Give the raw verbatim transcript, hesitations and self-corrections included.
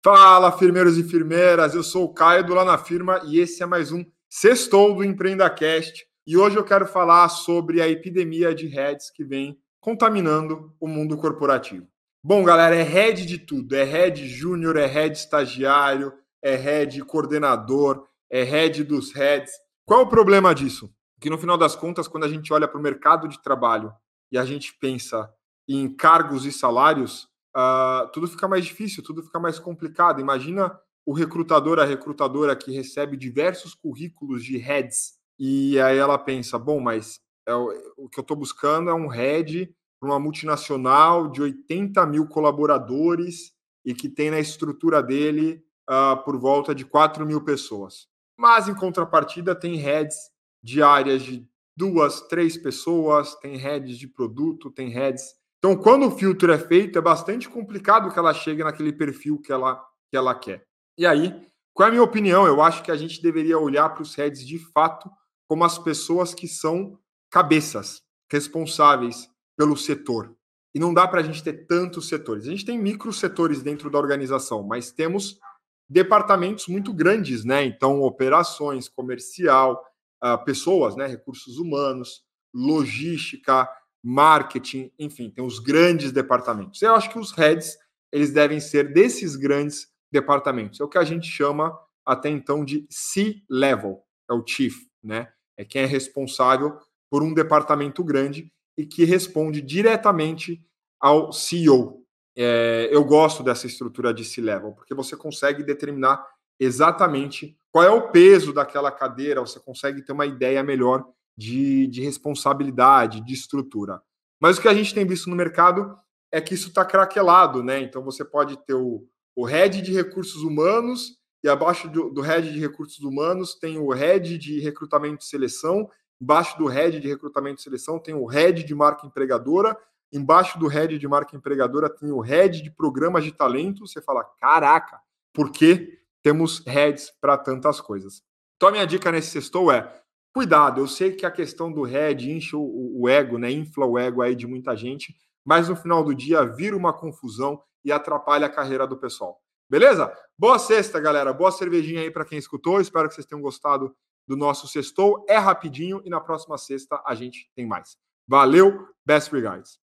Fala, firmeiros e firmeiras, eu sou o Caio do Lá na Firma e esse é mais um Sextou do EmpreendaCast. E hoje eu quero falar sobre a epidemia de heads que vem contaminando o mundo corporativo. Bom, galera, é head de tudo, é head júnior, é head estagiário, é head coordenador, é head dos heads. Qual é o problema disso? Que no final das contas, quando a gente olha para o mercado de trabalho e a gente pensa em cargos e salários, Uh, tudo fica mais difícil, tudo fica mais complicado. Imagina o recrutador, a recrutadora que recebe diversos currículos de heads e aí ela pensa, bom, mas é o, o que eu estou buscando é um head para uma multinacional de oitenta mil colaboradores e que tem na estrutura dele uh, por volta de quatro mil pessoas. Mas, em contrapartida, tem heads de áreas de duas, três pessoas, tem heads de produto, tem heads. Então, quando o filtro é feito, é bastante complicado que ela chegue naquele perfil que ela, que ela quer. E aí, qual é a minha opinião? Eu acho que a gente deveria olhar para os heads de fato como as pessoas que são cabeças, responsáveis pelo setor. E não dá para a gente ter tantos setores. A gente tem micro setores dentro da organização, mas temos departamentos muito grandes, né? Então, operações, comercial, uh, pessoas, né? Recursos humanos, logística, marketing, enfim, tem os grandes departamentos. Eu acho que os heads, eles devem ser desses grandes departamentos. É o que a gente chama até então de C-level, é o chief, né? É quem é responsável por um departamento grande e que responde diretamente ao C E O. É, eu gosto dessa estrutura de C-level, porque você consegue determinar exatamente qual é o peso daquela cadeira, você consegue ter uma ideia melhor De, de responsabilidade, de estrutura. Mas o que a gente tem visto no mercado é que isso está craquelado, né? Então você pode ter o, o head de recursos humanos e abaixo do, do head de recursos humanos tem o head de recrutamento e seleção, embaixo do head de recrutamento e seleção tem o head de marca empregadora, embaixo do head de marca empregadora tem o head de programas de talento. Você fala, caraca, por que temos heads para tantas coisas? Então a minha dica nesse sextou é cuidado, eu sei que a questão do head enche o, o ego, né? Infla o ego aí de muita gente, mas no final do dia vira uma confusão e atrapalha a carreira do pessoal. Beleza? Boa sexta, galera. Boa cervejinha aí para quem escutou. Espero que vocês tenham gostado do nosso sextou. É rapidinho e na próxima sexta a gente tem mais. Valeu, best regards.